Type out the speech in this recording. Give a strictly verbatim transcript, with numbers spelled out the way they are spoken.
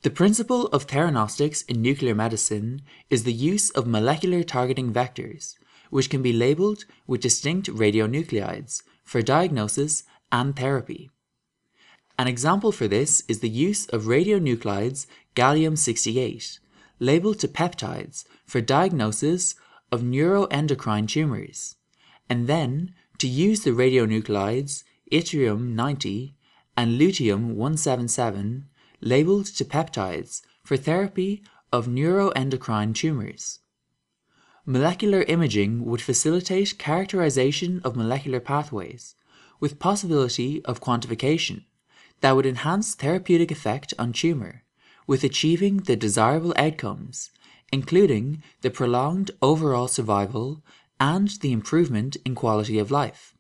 The principle of theranostics in nuclear medicine is the use of molecular targeting vectors, which can be labeled with distinct radionuclides for diagnosis and therapy. An example for this is the use of radionuclides gallium sixty-eight, labeled to peptides for diagnosis of neuroendocrine tumors, and then to use the radionuclides yttrium ninety and lutetium one seventy-seven labeled to peptides for therapy of neuroendocrine tumors. Molecular imaging would facilitate characterization of molecular pathways, with possibility of quantification, that would enhance therapeutic effect on tumor, with achieving the desirable outcomes, including the prolonged overall survival and the improvement in quality of life.